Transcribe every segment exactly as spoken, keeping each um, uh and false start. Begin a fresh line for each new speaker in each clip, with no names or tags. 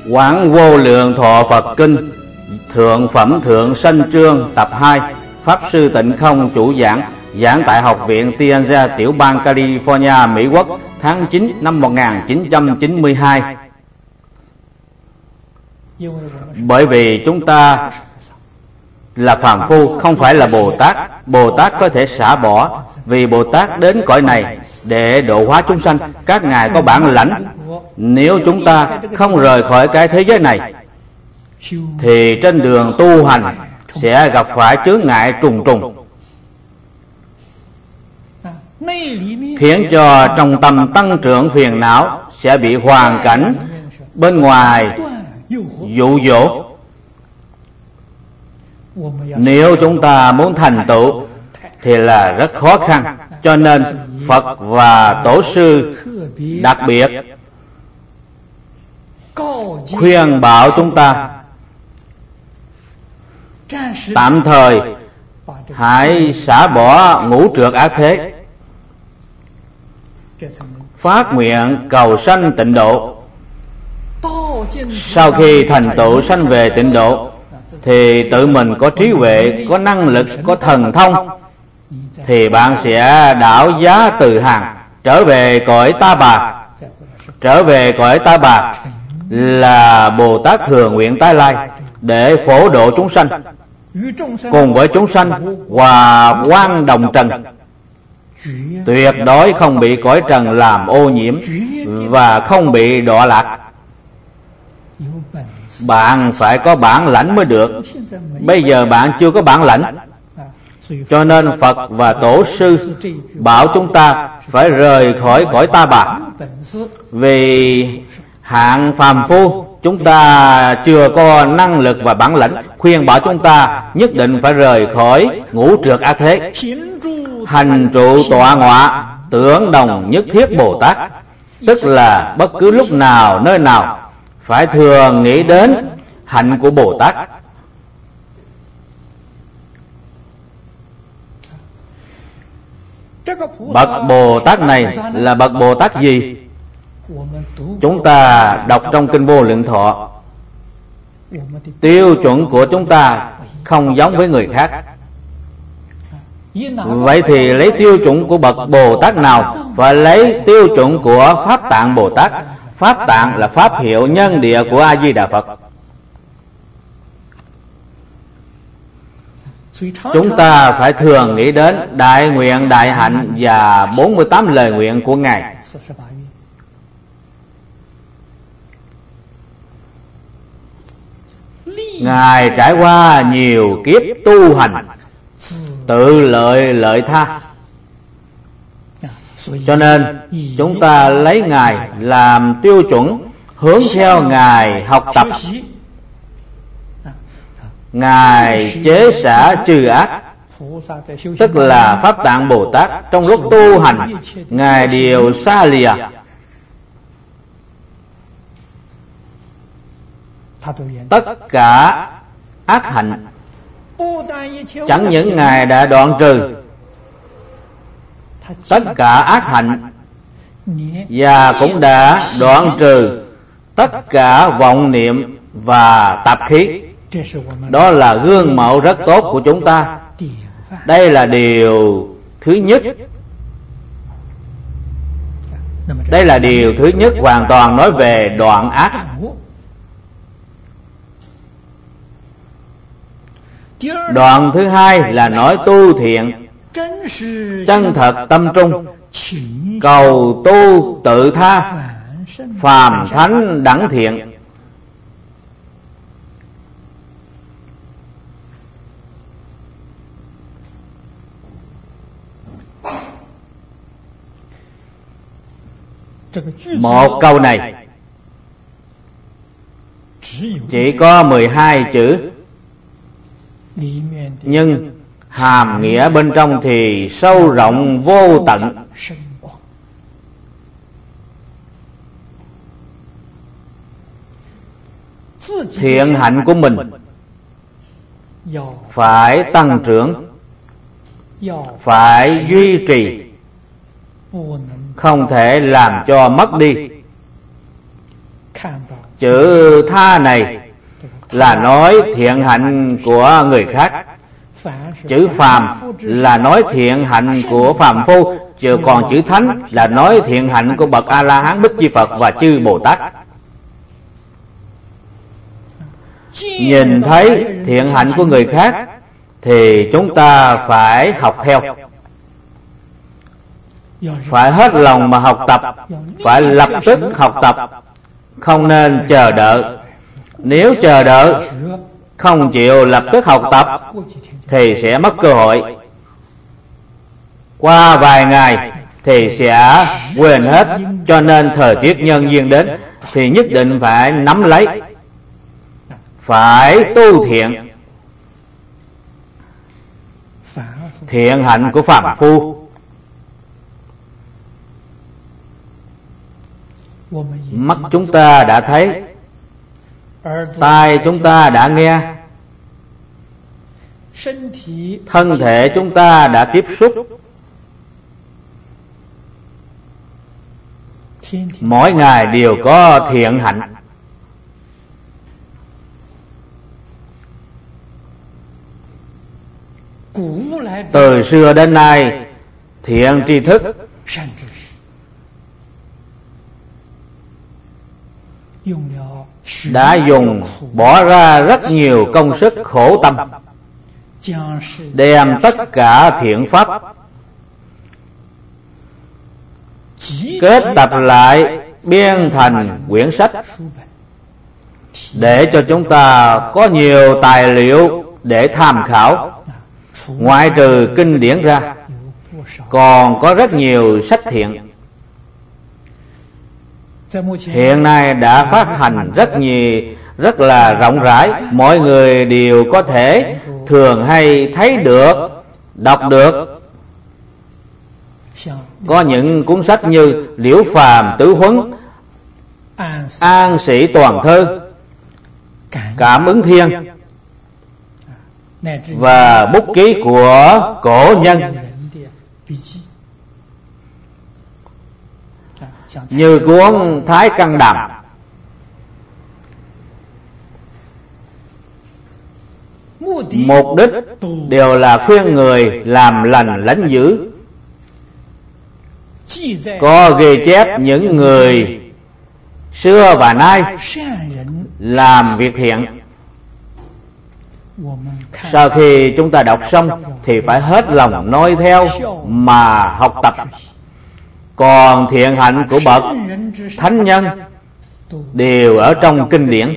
Quảng Vô Lượng Thọ Phật Kinh, Thượng Phẩm Thượng Sanh Chương, tập hai. Pháp sư Tịnh Không chủ giảng, giảng tại Học viện Tianza, tiểu bang California, Mỹ Quốc, tháng chín năm một nghìn chín trăm chín mươi hai. Bởi vì chúng ta là phàm phu, không phải là Bồ Tát. Bồ Tát có thể xả bỏ, vì Bồ Tát đến cõi này để độ hóa chúng sanh. Các ngài có bản lãnh. Nếu chúng ta không rời khỏi cái thế giới này, thì trên đường tu hành sẽ gặp phải chướng ngại trùng trùng, khiến cho trong tâm tăng trưởng phiền não, sẽ bị hoàn cảnh bên ngoài dụ dỗ. Nếu chúng ta muốn thành tựu thì là rất khó khăn. Cho nên Phật và Tổ sư đặc biệt khuyên bảo chúng ta tạm thời hãy xả bỏ ngũ trược ác thế, phát nguyện cầu sanh tịnh độ. Sau khi thành tựu sanh về tịnh độ, thì tự mình có trí huệ, có năng lực, có thần thông, thì bạn sẽ đảo giá từ hàng, trở về cõi Ta Bà. Trở về cõi Ta Bà là Bồ Tát thừa nguyện tái lai, để phổ độ chúng sanh, cùng với chúng sanh hòa quang đồng trần, tuyệt đối không bị cõi trần làm ô nhiễm và không bị đọa lạc. Bạn phải có bản lãnh mới được. Bây giờ bạn chưa có bản lãnh, cho nên Phật và Tổ sư bảo chúng ta phải rời khỏi cõi Ta Bà. Vì hạng phàm phu, chúng ta chưa có năng lực và bản lãnh, khuyên bảo chúng ta nhất định phải rời khỏi ngũ trược ác thế, hành trụ tọa ngọa, tưởng đồng nhất thiết Bồ Tát. Tức là bất cứ lúc nào, nơi nào phải thường nghĩ đến hạnh của Bồ Tát. Bậc Bồ Tát này là bậc Bồ Tát gì? Chúng ta đọc trong Kinh Vô Lượng Thọ, tiêu chuẩn của chúng ta không giống với người khác. Vậy thì lấy tiêu chuẩn của bậc Bồ Tát nào? Phải lấy tiêu chuẩn của Pháp Tạng Bồ Tát. Pháp Tạng là pháp hiệu nhân địa của A Di Đà Phật. Chúng ta phải thường nghĩ đến đại nguyện, đại hạnh và bốn mươi tám lời nguyện của Ngài. Ngài trải qua nhiều kiếp tu hành, tự lợi lợi tha. Cho nên chúng ta lấy Ngài làm tiêu chuẩn, hướng theo Ngài học tập. Ngài chế xả trừ ác, tức là Pháp Tạng Bồ Tát. Trong lúc tu hành, Ngài đều xa lìa tất cả ác hạnh. Chẳng những Ngài đã đoạn trừ tất cả ác hạnh, và cũng đã đoạn trừ tất cả vọng niệm và tạp khí. Đó là gương mẫu rất tốt của chúng ta. Đây là điều thứ nhất. Đây là điều thứ nhất, hoàn toàn nói về đoạn ác. Đoạn thứ hai là nói tu thiện, chân thật tâm trung, cầu tu tự tha, phàm thánh đẳng thiện. Một câu này chỉ có mười hai chữ, nhưng hàm nghĩa bên trong thì sâu rộng vô tận. Thiện hạnh của mình phải tăng trưởng, phải duy trì, không thể làm cho mất đi. Chữ tha này là nói thiện hạnh của người khác. Chữ phàm là nói thiện hạnh của phàm phu, chứ còn chữ thánh là nói thiện hạnh của bậc A La Hán, Bích Chi Phật và chư Bồ Tát. Nhìn thấy thiện hạnh của người khác thì chúng ta phải học theo, phải hết lòng mà học tập, phải lập tức học tập, không nên chờ đợi. Nếu chờ đợi, không chịu lập tức học tập thì sẽ mất cơ hội. Qua vài ngày thì sẽ quên hết. Cho nên thời tiết nhân duyên đến thì nhất định phải nắm lấy, phải tu thiện. Thiện hạnh của phàm phu, mắt chúng ta đã thấy, tai chúng ta đã nghe, thân thể chúng ta đã tiếp xúc. Mỗi ngày đều có thiện hạnh. Từ xưa đến nay, thiện tri thức đã dùng bỏ ra rất nhiều công sức khổ tâm, đem tất cả thiện pháp kết tập lại biên thành quyển sách, để cho chúng ta có nhiều tài liệu để tham khảo. Ngoại trừ kinh điển ra, còn có rất nhiều sách thiện. Hiện nay đã phát hành rất nhiều, rất là rộng rãi, mọi người đều có thể thường hay thấy được, đọc được. Có những cuốn sách như Liễu Phàm Tứ Huấn, An Sĩ Toàn Thơ, Cảm Ứng Thiên và bút ký của cổ nhân như cuốn Thái Căn Đàm. Mục đích đều là khuyên người làm lành lánh dữ. Có ghi chép những người xưa và nay làm việc thiện. Sau khi chúng ta đọc xong thì phải hết lòng noi theo mà học tập. Còn thiện hạnh của bậc thánh nhân đều ở trong kinh điển.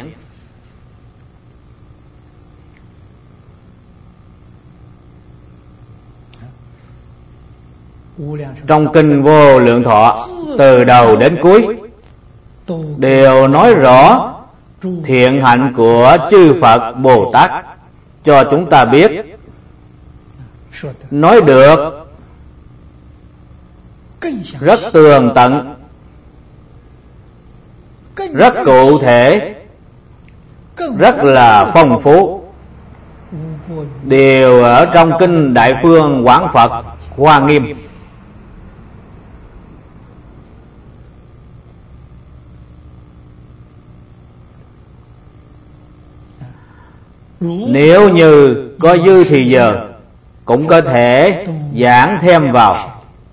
Trong kinh Vô Lượng Thọ, từ đầu đến cuối đều nói rõ thiện hạnh của chư Phật Bồ Tát cho chúng ta biết. Nói được rất tường tận, rất cụ thể, rất là phong phú, đều ở trong kinh Đại Phương Quảng Phật Hoa Nghiêm. Nếu như có dư thì giờ cũng có thể giảng thêm vào.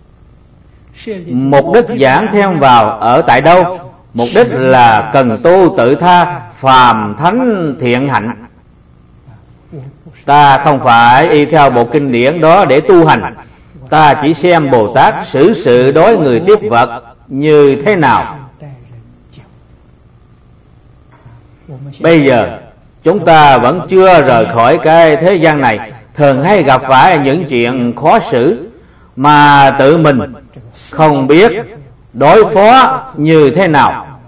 Mục đích giảng thêm vào ở tại đâu? Mục đích là cần tu tự tha, phàm thánh thiện hạnh. Ta không phải y theo bộ kinh điển đó để tu hành. Ta chỉ xem Bồ Tát xử sự đối người tiếp vật như thế nào. Bây giờ chúng ta vẫn chưa rời khỏi cái thế gian này, thường hay gặp phải những chuyện khó xử mà tự mình không biết đối phó như thế nào,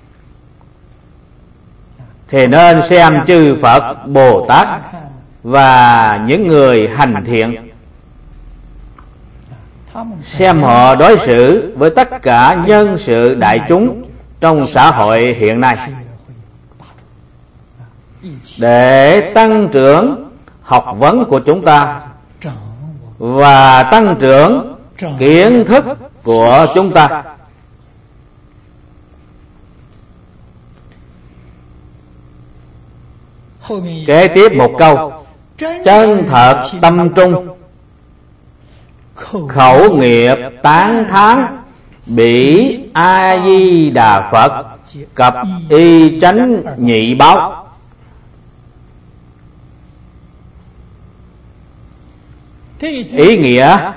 thì nên xem chư Phật Bồ Tát và những người hành thiện, xem họ đối xử với tất cả nhân sự đại chúng trong xã hội hiện nay, để tăng trưởng học vấn của chúng ta và tăng trưởng kiến thức của chúng ta. Kế tiếp một câu: chân thật tâm trung, khẩu nghiệp tán thán, bỉ A Di Đà Phật, cập y chánh nhị báo. Ý nghĩa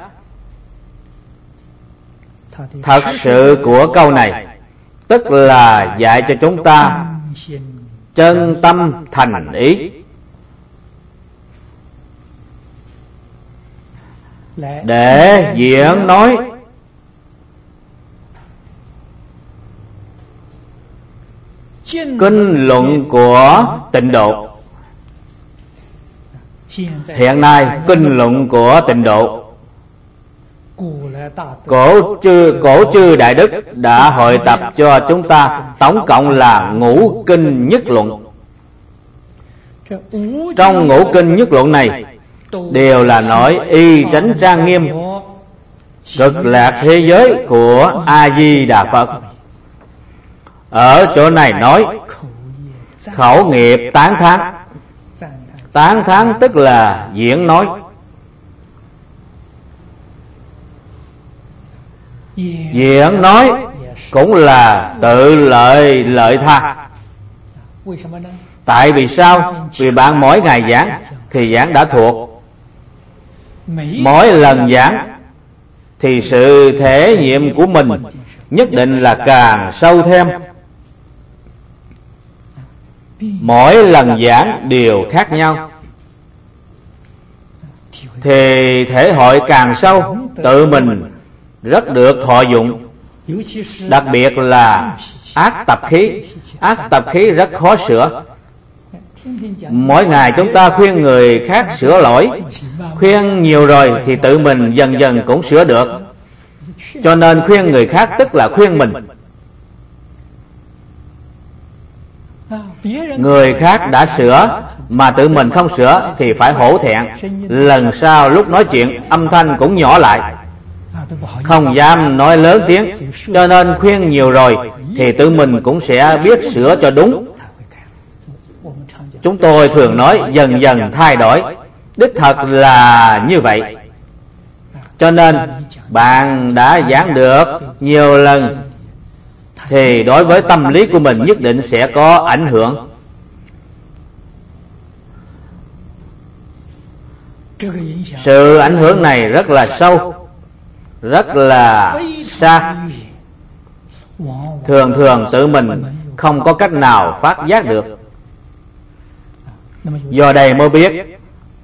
thật sự của câu này tức là dạy cho chúng ta chân tâm thành ý, để diễn nói kinh luận của Tịnh Độ. Hiện nay kinh luận của Tịnh Độ, cổ chư cổ chư đại đức đã hội tập cho chúng ta tổng cộng là ngũ kinh nhất luận. Trong ngũ kinh nhất luận này đều là nói y chánh trang nghiêm cực lạc thế giới của A Di Đà Phật. Ở chỗ này nói khẩu nghiệp tán thán. Tán thán tức là diễn nói. Diễn nói cũng là tự lợi lợi tha. Tại vì sao? Vì bạn mỗi ngày giảng thì giảng đã thuộc, mỗi lần giảng thì sự thể nghiệm của mình nhất định là càng sâu thêm. Mỗi lần giảng đều khác nhau thì thể hội càng sâu, tự mình rất được thọ dụng. Đặc biệt là ác tập khí. Ác tập khí rất khó sửa. Mỗi ngày chúng ta khuyên người khác sửa lỗi, khuyên nhiều rồi thì tự mình dần dần cũng sửa được. Cho nên khuyên người khác tức là khuyên mình. Người khác đã sửa mà tự mình không sửa thì phải hổ thẹn. Lần sau lúc nói chuyện âm thanh cũng nhỏ lại, không dám nói lớn tiếng. Cho nên khuyên nhiều rồi thì tự mình cũng sẽ biết sửa cho đúng. Chúng tôi thường nói dần dần thay đổi, đích thật là như vậy. Cho nên bạn đã giảng được nhiều lần thì đối với tâm lý của mình nhất định sẽ có ảnh hưởng. Sự ảnh hưởng này rất là sâu, rất là xa. Thường thường tự mình không có cách nào phát giác được. Do đây mới biết,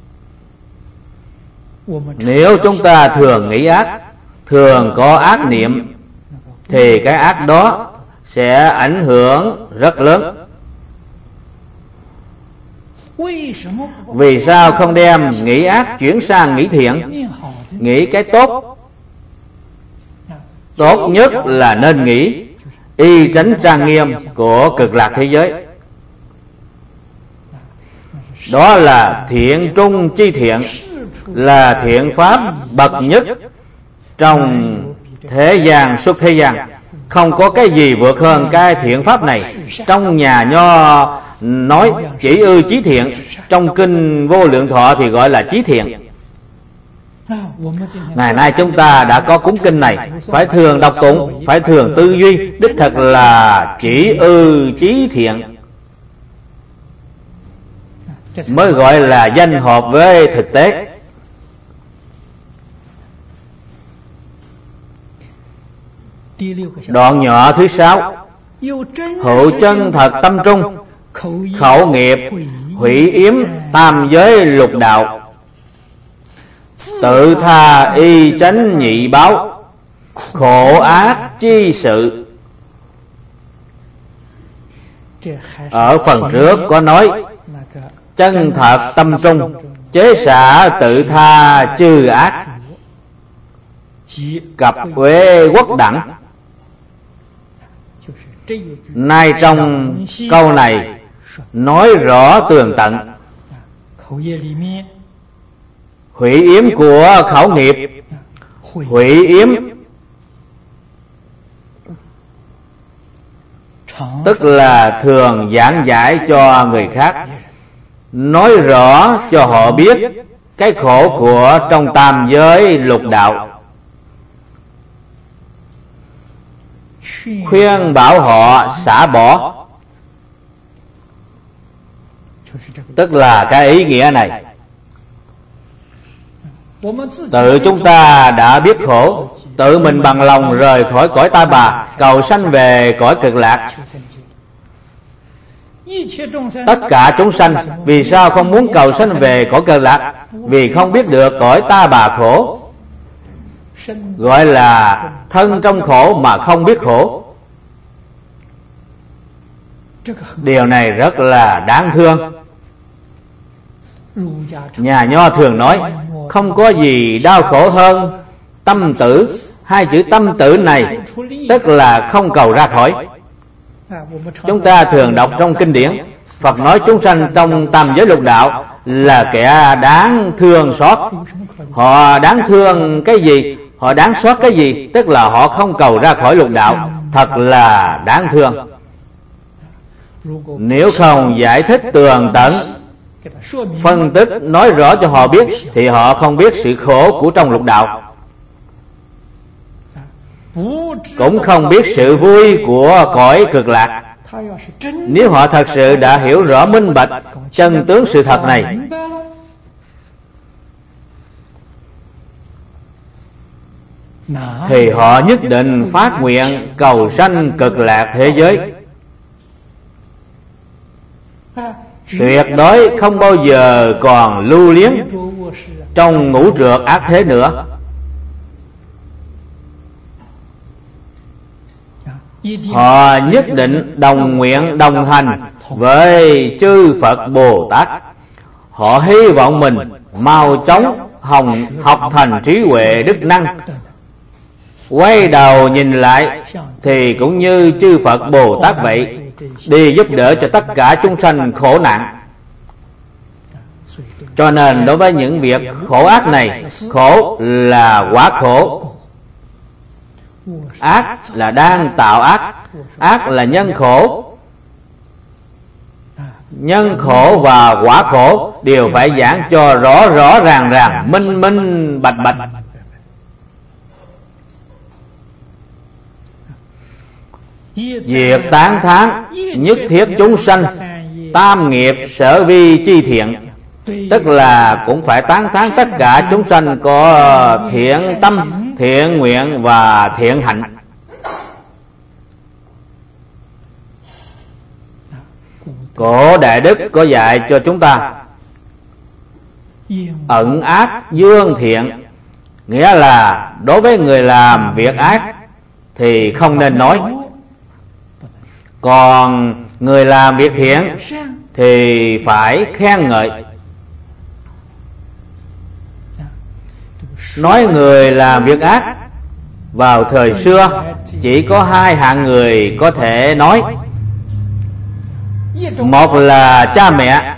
nếu chúng ta thường nghĩ ác, thường có ác niệm, thì cái ác đó sẽ ảnh hưởng rất lớn. Vì sao không đem nghĩ ác chuyển sang nghĩ thiện, nghĩ cái tốt? Tốt nhất là nên nghĩ y chánh trang nghiêm của cực lạc thế giới. Đó là thiện trung chi thiện, là thiện pháp bậc nhất trong thế gian xuất thế gian. Không có cái gì vượt hơn cái thiện pháp này. Trong nhà Nho nói chỉ ư chí thiện, trong kinh Vô Lượng Thọ thì gọi là chí thiện. Ngày nay chúng ta đã có cuốn kinh này, phải thường đọc tụng, phải thường tư duy, đích thật là chỉ ư chí thiện mới gọi là danh hợp với thực tế. Đoạn nhỏ thứ sáu: hữu chân thật tâm trung, khẩu nghiệp hủy yếm tam giới lục đạo, tự tha y chánh nhị báo, khổ ác chi sự. Ở phần trước có nói chân thật tâm trung, chế xả tự tha chư ác, cập uế quốc đẳng. Nay trong câu này nói rõ tường tận hủy yếm của khẩu nghiệp. Hủy yếm tức là thường giảng giải cho người khác. nói rõ cho họ biết cái khổ của trong tam giới lục đạo, khuyên bảo họ xả bỏ. Tức là cái ý nghĩa này. Tự chúng ta đã biết khổ, tự mình bằng lòng rời khỏi cõi ta bà, cầu sanh về cõi cực lạc. Tất cả chúng sanh vì sao không muốn cầu sanh về cõi cực lạc? Vì không biết được cõi ta bà khổ, gọi là thân trong khổ mà không biết khổ. Điều này rất là đáng thương. Nhà Nho thường nói không có gì đau khổ hơn tâm tử. Hai chữ tâm tử này tức là không cầu ra khỏi. Chúng ta thường đọc trong kinh điển, Phật nói chúng sanh trong tam giới lục đạo là kẻ đáng thương xót. Họ đáng thương cái gì? Họ đáng xót cái gì? Tức là họ không cầu ra khỏi lục đạo. Thật là đáng thương. Nếu không giải thích tường tận, phân tích nói rõ cho họ biết, thì họ không biết sự khổ của trong lục đạo, cũng không biết sự vui của cõi cực lạc. Nếu họ thật sự đã hiểu rõ minh bạch chân tướng sự thật này, thì họ nhất định phát nguyện cầu sanh cực lạc thế giới. Tuyệt đối không bao giờ còn lưu luyến trong ngũ trược ác thế nữa. Họ nhất định đồng nguyện đồng hành với chư Phật Bồ Tát. Họ hy vọng mình mau chóng hồng học thành trí huệ đức năng. Quay đầu nhìn lại thì cũng như chư Phật Bồ Tát vậy, đi giúp đỡ cho tất cả chúng sanh khổ nạn. Cho nên đối với những việc khổ ác này, khổ là quả khổ, ác là đang tạo ác, ác là nhân khổ. Nhân khổ và quả khổ đều phải giảng cho rõ rõ ràng ràng, minh minh bạch bạch. Việc tán thán nhất thiết chúng sanh tam nghiệp sở vi chi thiện, tức là cũng phải tán thán tất cả chúng sanh có thiện tâm, thiện nguyện và thiện hạnh. Cổ Đại Đức có dạy cho chúng ta ẩn ác dương thiện, nghĩa là đối với người làm việc ác thì không nên nói, còn người làm việc thiện thì phải khen ngợi. Nói người làm việc ác vào thời xưa chỉ có hai hạng người có thể nói. Một là cha mẹ.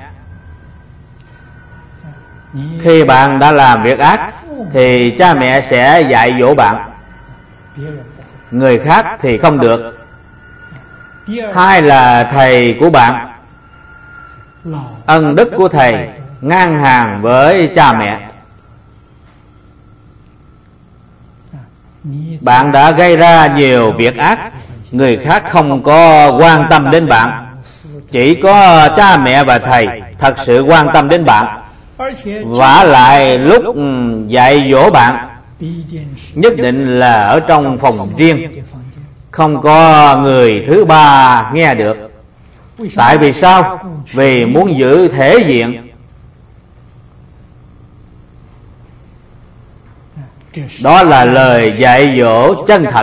Khi bạn đã làm việc ác thì cha mẹ sẽ dạy dỗ bạn, người khác thì không được. Hai là thầy của bạn. Ân đức của thầy ngang hàng với cha mẹ. Bạn đã gây ra nhiều việc ác, người khác không có quan tâm đến bạn, chỉ có cha mẹ và thầy thật sự quan tâm đến bạn. Vả lại lúc dạy dỗ bạn nhất định là ở trong phòng riêng, không có người thứ ba nghe được. Tại vì sao? Vì muốn giữ thể diện. Đó là lời dạy dỗ chân thật.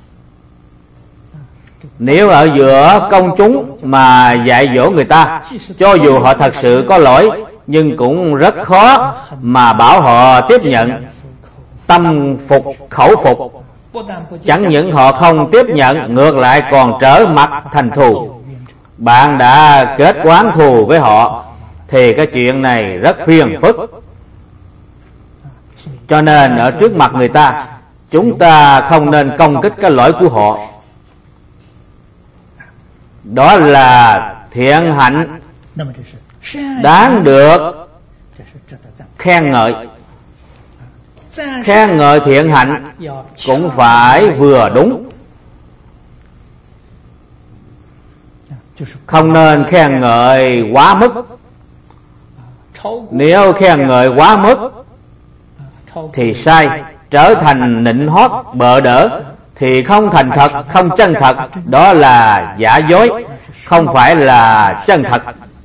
Nếu ở giữa công chúng mà dạy dỗ người ta, cho dù họ thật sự có lỗi, nhưng cũng rất khó mà bảo họ tiếp nhận, tâm phục khẩu phục. Chẳng những họ không tiếp nhận, ngược lại còn trở mặt thành thù. Bạn đã kết oán thù với họ thì cái chuyện này rất phiền phức. Cho nên ở trước mặt người ta, chúng ta không nên công kích cái lỗi của họ. Đó là thiện hạnh đáng được khen ngợi. Khen ngợi thiện hạnh cũng phải vừa đúng, không nên khen ngợi quá mức. Nếu khen ngợi quá mức thì sai, trở thành nịnh hót bợ đỡ, thì không thành thật, không chân thật, đó là giả dối, không phải là chân thật.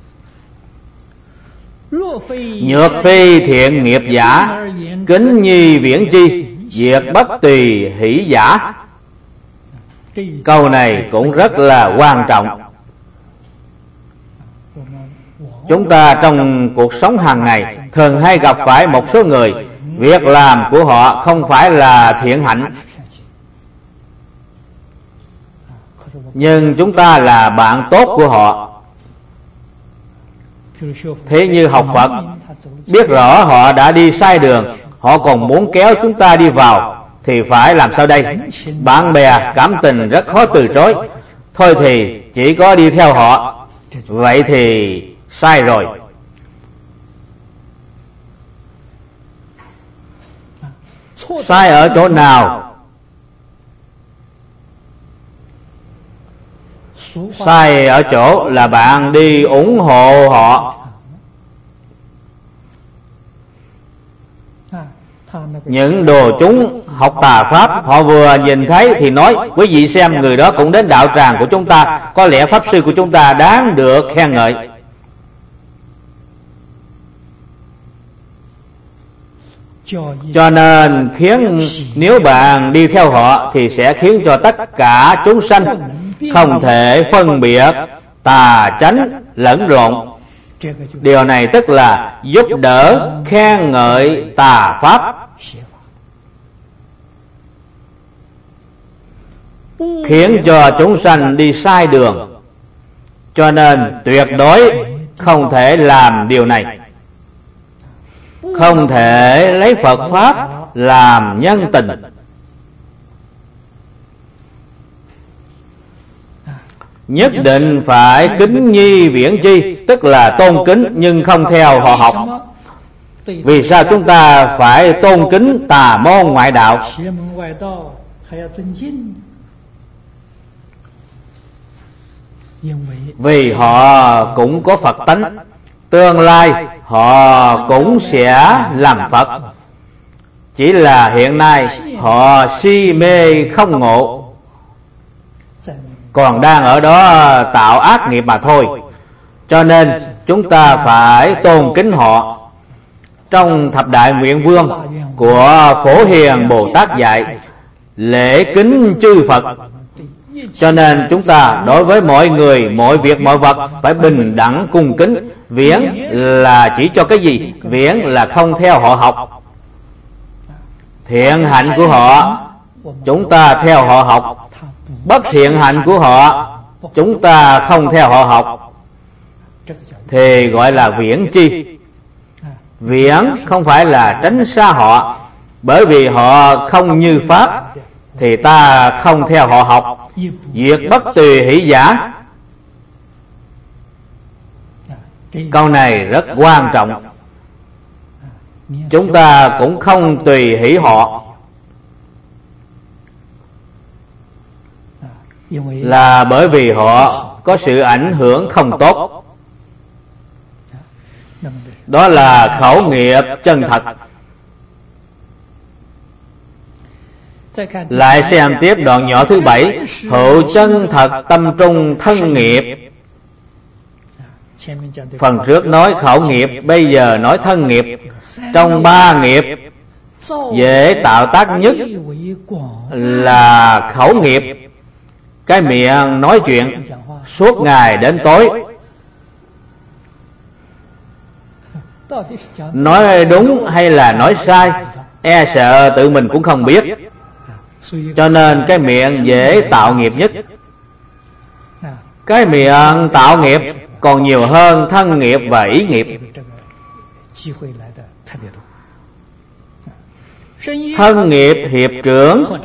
Nhược phi thiện nghiệp giả, kính nhi viễn chi, diệt bất tùy hỷ giả. Câu này cũng rất là quan trọng. Chúng ta trong cuộc sống hàng ngày thường hay gặp phải một số người, việc làm của họ không phải là thiện hạnh, nhưng chúng ta là bạn tốt của họ. Thế như học Phật, biết rõ họ đã đi sai đường, họ còn muốn kéo chúng ta đi vào, thì phải làm sao đây? Bạn bè cảm tình rất khó từ chối, thôi thì chỉ có đi theo họ. Vậy thì sai rồi. Sai ở chỗ nào? Sai ở chỗ là bạn đi ủng hộ họ. Những đồ chúng học tà pháp, họ vừa nhìn thấy thì nói: quý vị xem, người đó cũng đến đạo tràng của chúng ta, có lẽ pháp sư của chúng ta đáng được khen ngợi. Cho nên khiến nếu bạn đi theo họ thì sẽ khiến cho tất cả chúng sanh không thể phân biệt tà chánh lẫn lộn. Điều này tức là giúp đỡ khen ngợi tà pháp, khiến cho chúng sanh đi sai đường. Cho nên tuyệt đối không thể làm điều này. Không thể lấy Phật Pháp làm nhân tình. Nhất định phải kính nhi viễn chi, tức là tôn kính nhưng không theo họ học. Vì sao chúng ta phải tôn kính tà môn ngoại đạo? Vì họ cũng có Phật tánh, tương lai họ cũng sẽ làm Phật. Chỉ là hiện nay họ si mê không ngộ, còn đang ở đó tạo ác nghiệp mà thôi. Cho nên chúng ta phải tôn kính họ. Trong Thập Đại Nguyện Vương của Phổ Hiền Bồ Tát dạy lễ kính chư Phật. Cho nên chúng ta đối với mọi người, mọi việc, mọi vật phải bình đẳng cung kính. Viễn là chỉ cho cái gì? Viễn là không theo họ học. Thiện hạnh của họ chúng ta theo họ học, bất thiện hạnh của họ chúng ta không theo họ học, thì gọi là viễn chi. Viễn không phải là tránh xa họ, bởi vì họ không như Pháp thì ta không theo họ học. Diệt bất tùy hỷ giả, câu này rất quan trọng. Chúng ta cũng không tùy hỷ họ, là bởi vì họ có sự ảnh hưởng không tốt. Đó là khẩu nghiệp chân thật. Lại xem tiếp đoạn nhỏ thứ bảy: hữu chân thật tâm trung thân nghiệp. Phần trước nói khẩu nghiệp, bây giờ nói thân nghiệp. Trong ba nghiệp dễ tạo tác nhất là khẩu nghiệp. Cái miệng nói chuyện suốt ngày đến tối, nói đúng hay là nói sai e sợ tự mình cũng không biết. Cho nên cái miệng dễ tạo nghiệp nhất. Cái miệng tạo nghiệp còn nhiều hơn thân nghiệp và ý nghiệp. Thân nghiệp hiệp trưởng,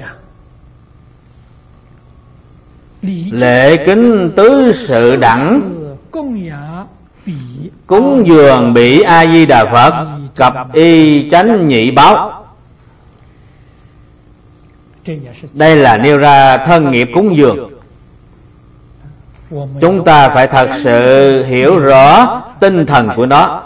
lễ kính tứ sự đẳng, Cúng dường bỉ A Di Đà Phật, cập y chánh nhị báo. Đây là nêu ra thân nghiệp cúng dường. Chúng ta phải thật sự hiểu rõ tinh thần của nó,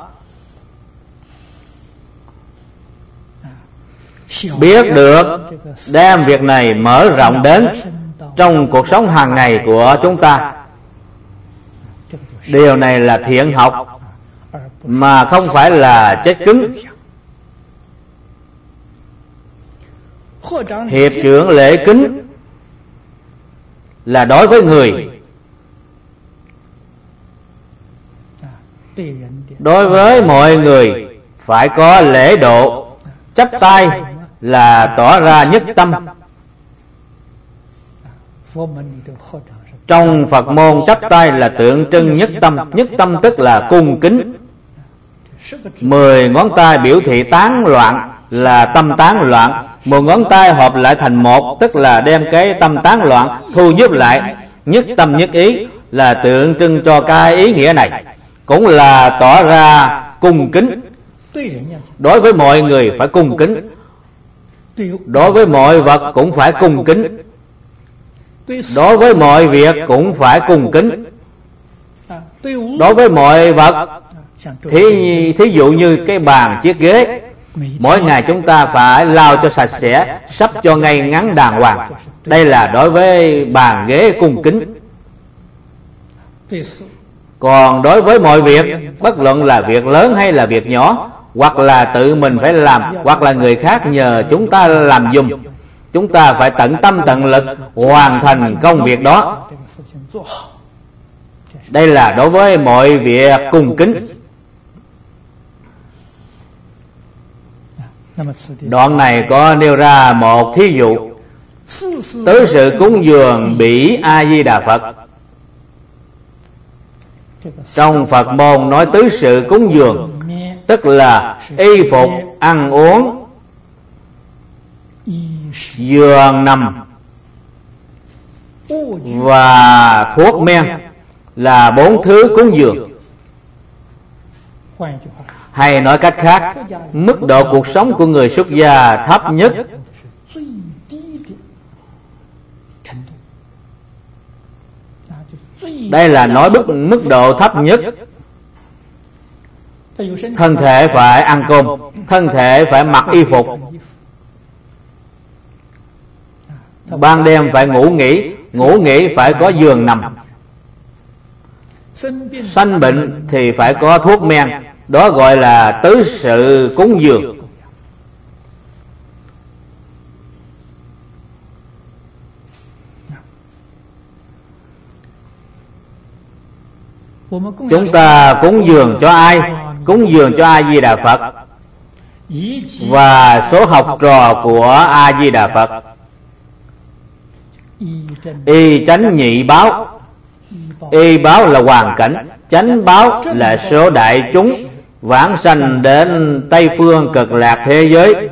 biết được đem việc này mở rộng đến trong cuộc sống hàng ngày của chúng ta. Điều này là thiện học, mà không phải là chết cứng. Hiệp trưởng lễ kính là đối với người, đối với mọi người phải có lễ độ. Chắp tay là tỏ ra nhất tâm. Trong Phật môn chắp tay là tượng trưng nhất tâm. Nhất tâm tức là cung kính. Mười ngón tay biểu thị tán loạn là tâm tán loạn. Một ngón tay hợp lại thành một, tức là đem cái tâm tán loạn thu giúp lại. Nhất tâm nhất ý là tượng trưng cho cái ý nghĩa này, cũng là tỏ ra cung kính. Đối với mọi người phải cung kính, đối với mọi vật cũng phải cung kính, đối với mọi việc cũng phải cung kính. Đối với mọi vật, thí, thí dụ như cái bàn chiếc ghế, mỗi ngày chúng ta phải lau cho sạch sẽ, sắp cho ngay ngắn đàng hoàng. Đây là đối với bàn ghế cung kính. Còn đối với mọi việc, bất luận là việc lớn hay là việc nhỏ, hoặc là tự mình phải làm, hoặc là người khác nhờ chúng ta làm giùm, chúng ta phải tận tâm tận lực hoàn thành công việc đó. Đây là đối với mọi việc cung kính. Đoạn này có nêu ra một thí dụ. Tứ sự cúng dường bỉ A Di Đà Phật. Trong Phật môn nói tứ sự cúng dường, tức là y phục, ăn uống, giường nằm và thuốc men là bốn thứ cúng dường. Hay nói cách khác, mức độ cuộc sống của người xuất gia thấp nhất. Đây là nói mức, mức độ thấp nhất. Thân thể phải ăn cơm, thân thể phải mặc y phục, ban đêm phải ngủ nghỉ, ngủ nghỉ phải có giường nằm. Sanh bệnh thì phải có thuốc men. Đó gọi là tứ sự cúng dường. Chúng ta cúng dường cho ai? Cúng dường cho A Di Đà Phật và số học trò của A Di Đà Phật. Y chánh nhị báo. Y báo là hoàn cảnh, chánh báo là số đại chúng vãng sanh đến Tây phương cực lạc thế giới.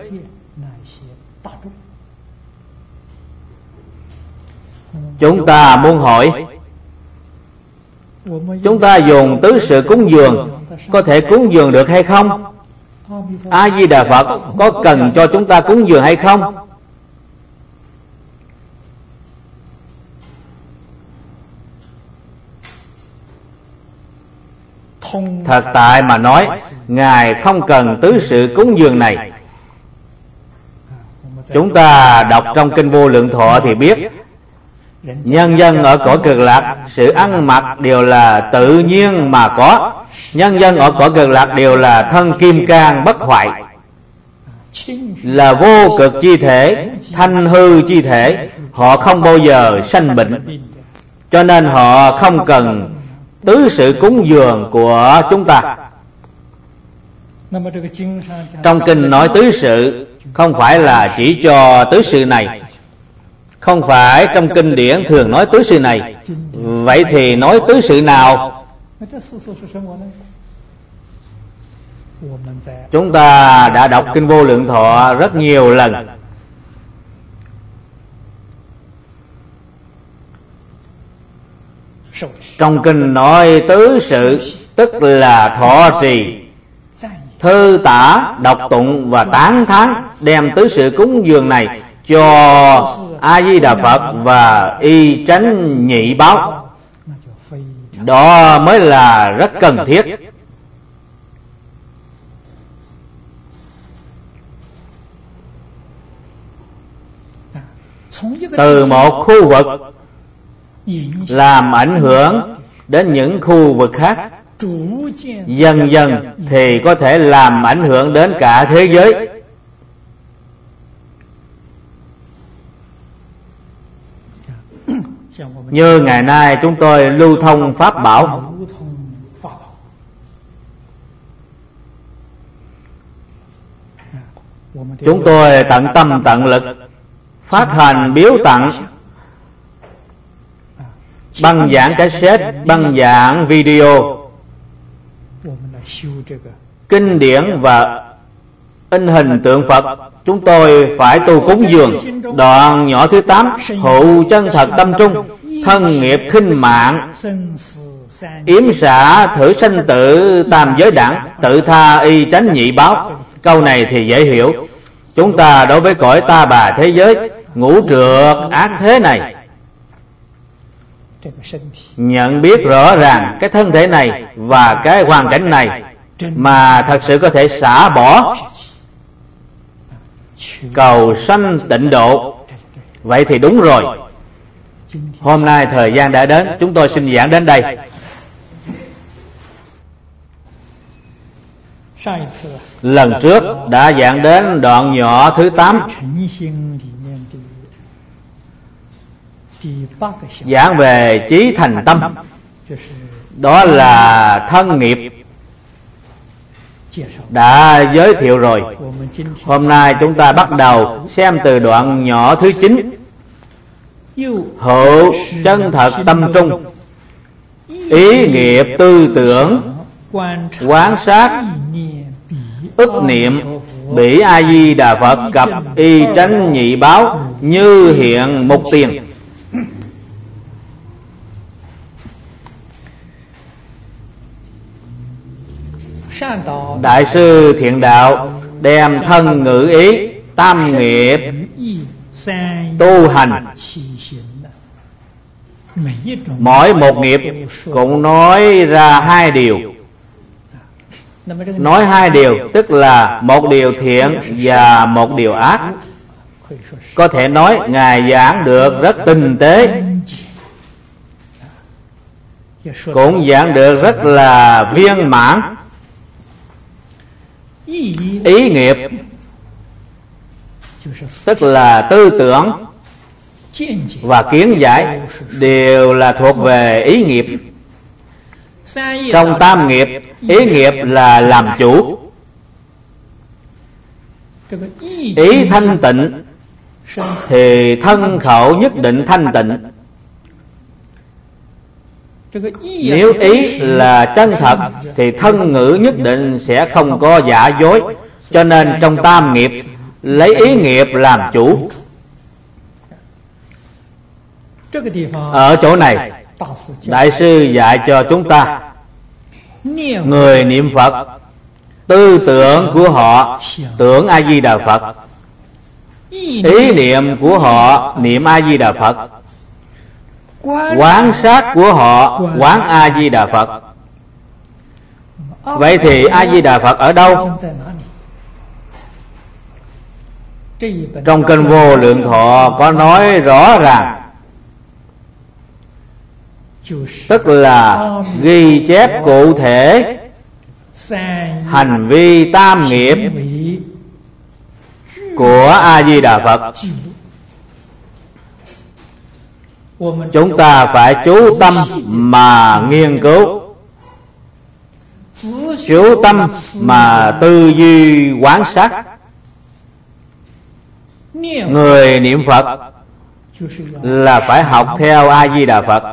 Chúng ta muốn hỏi, chúng ta dùng tứ sự cúng dường có thể cúng dường được hay không? A Di Đà Phật có cần cho chúng ta cúng dường hay không? Thật tại mà nói, Ngài không cần tứ sự cúng dường này. Chúng ta đọc trong Kinh Vô Lượng Thọ thì biết, nhân dân ở cõi Cực Lạc, sự ăn mặc đều là tự nhiên mà có. Nhân dân ở cõi Cực Lạc đều là thân kim cang bất hoại, là vô cực chi thể, thanh hư chi thể. Họ không bao giờ sanh bệnh, cho nên họ không cần tứ sự cúng dường của chúng ta. Trong kinh nói tứ sự không phải là chỉ cho tứ sự này, không phải trong kinh điển thường nói tứ sự này. Vậy thì nói tứ sự nào? Chúng ta đã đọc Kinh Vô Lượng Thọ rất nhiều lần. Trong kinh nói tứ sự, tức là thọ trì, thư tả, đọc tụng và tán thán, đem tứ sự cúng dường này cho A Di Đà Phật và y chánh nhị báo. Đó mới là rất cần thiết. Từ một khu vực làm ảnh hưởng đến những khu vực khác, dần dần thì có thể làm ảnh hưởng đến cả thế giới. Như ngày nay chúng tôi lưu thông pháp bảo, chúng tôi tận tâm tận lực phát hành biếu tặng băng giảng cassette, băng giảng video, kinh điển và in hình tượng Phật. Chúng tôi phải tu cúng dường. Đoạn nhỏ thứ tám: hữu chân thật tâm trung, thân nghiệp khinh mạng, yếm xả thử sanh tử tam giới đẳng, tự tha y chánh nhị báo. Câu này thì dễ hiểu. Chúng ta đối với cõi ta bà thế giới ngũ trược ác thế này, nhận biết rõ ràng cái thân thể này và cái hoàn cảnh này mà thật sự có thể xả bỏ, cầu sanh tịnh độ, vậy thì đúng rồi. Hôm nay thời gian đã đến, chúng tôi xin giảng đến đây. Lần trước đã giảng đến đoạn nhỏ thứ tám, giảng về chí thành tâm, đó là thân nghiệp, đã giới thiệu rồi. Hôm nay chúng ta bắt đầu xem từ đoạn nhỏ thứ chín: hữu chân thật tâm trung, ý nghiệp tư tưởng, quán sát ức niệm, bỉ A Di Đà Phật cập y chánh nhị báo như hiện mục tiền. Đại sư Thiện Đạo đem thân ngữ ý tam nghiệp tu hành, mỗi một nghiệp cũng nói ra hai điều. Nói hai điều tức là một điều thiện và một điều ác. Có thể nói Ngài giảng được rất tinh tế, cũng giảng được rất là viên mãn. Ý nghiệp tức là tư tưởng và kiến giải, đều là thuộc về ý nghiệp. Trong tam nghiệp, ý nghiệp là làm chủ. Ý thanh tịnh thì thân khẩu nhất định thanh tịnh. Nếu ý là chân thật thì thân ngữ nhất định sẽ không có giả dối. Cho nên trong tam nghiệp lấy ý nghiệp làm chủ. Ở chỗ này Đại sư dạy cho chúng ta, người niệm Phật, tư tưởng của họ tưởng A Di Đà Phật, ý niệm của họ niệm A Di Đà Phật, quán sát của họ quán A Di Đà Phật. Vậy thì A Di Đà Phật ở đâu? Trong kinh Vô Lượng Thọ có nói rõ ràng, tức là ghi chép cụ thể hành vi tam nghiệp của A Di Đà Phật. Chúng ta phải chú tâm mà nghiên cứu, chú tâm mà tư duy quán sát. Người niệm Phật là phải học theo A Di Đà Phật.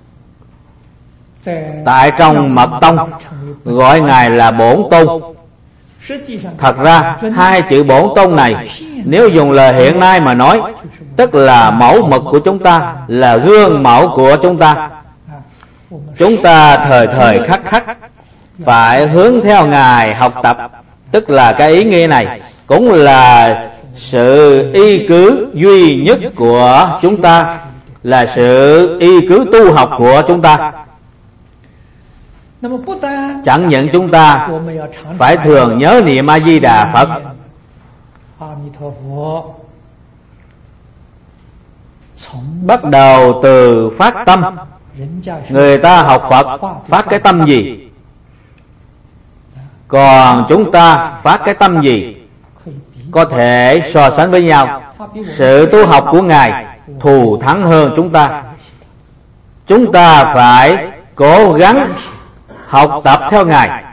Tại trong Mật Tông gọi Ngài là Bổn Tôn. Thật ra hai chữ Bổn Tôn này nếu dùng lời hiện nay mà nói, tức là mẫu mực của chúng ta, là gương mẫu của chúng ta. Chúng ta thời thời khắc khắc phải hướng theo Ngài học tập. Tức là cái ý nghĩa này cũng là sự y cứ duy nhất của chúng ta, là sự y cứ tu học của chúng ta. Chẳng những chúng ta phải thường nhớ niệm A Di Đà Phật, bắt đầu từ phát tâm. Người ta học Phật phát cái tâm gì, còn chúng ta phát cái tâm gì, có thể so sánh với nhau. Sự tu học của Ngài thù thắng hơn chúng ta. Chúng ta phải cố gắng học tập theo Ngài.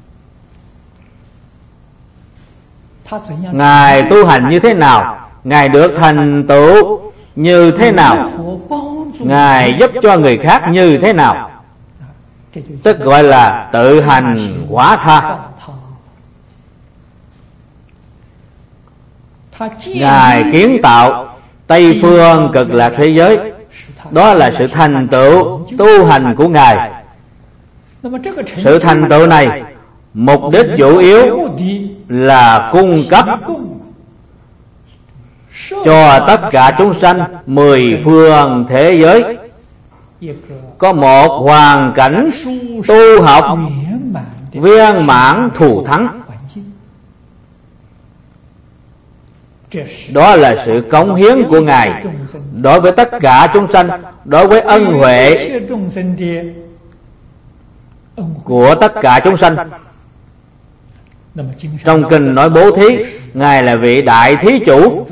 Ngài tu hành như thế nào, Ngài được thành tựu như thế nào, Ngài giúp cho người khác như thế nào, tức gọi là tự hành quả tha. Ngài kiến tạo Tây phương cực lạc thế giới, đó là sự thành tựu tu hành của Ngài. Sự thành tựu này mục đích chủ yếu là cung cấp cho tất cả chúng sanh mười phương thế giới có một hoàn cảnh tu học viên mãn thù thắng. Đó là sự cống hiến của Ngài đối với tất cả chúng sanh, đối với ân huệ của tất cả chúng sanh. Trong kinh nói bố thí, Ngài là vị đại thí chủ.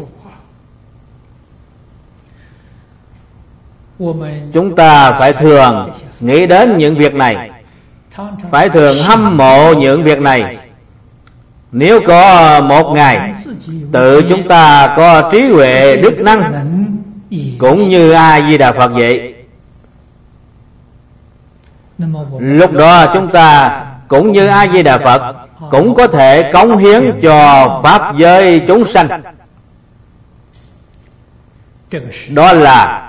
Chúng ta phải thường nghĩ đến những việc này, phải thường hâm mộ những việc này. Nếu có một ngày tự chúng ta có trí huệ đức năng cũng như A Di Đà Phật vậy, lúc đó chúng ta cũng như A Di Đà Phật, cũng có thể cống hiến cho pháp giới chúng sanh. Đó là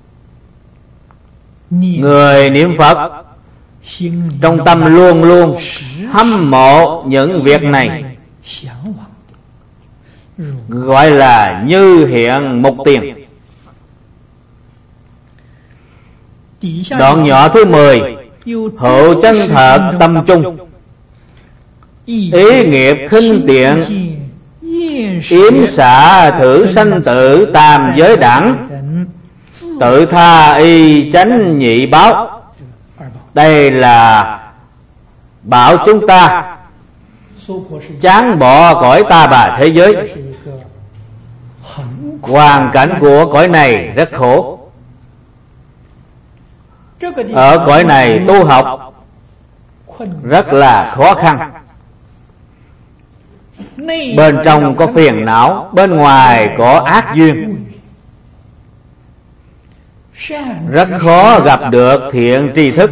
người niệm Phật trong tâm luôn luôn hâm mộ những việc này, gọi là như hiện mục tiền. Đoạn nhỏ thứ mười, hữu chân thật tâm trung, ý nghiệp khinh tiện, yếm xả thử sanh tử tam giới đẳng, tự tha y chánh nhị báo. Đây là bảo chúng ta chán bỏ cõi ta bà thế giới. Hoàn cảnh của cõi này rất khổ. Ở cõi này tu học rất là khó khăn. Bên trong có phiền não, bên ngoài có ác duyên, rất khó gặp được thiện tri thức.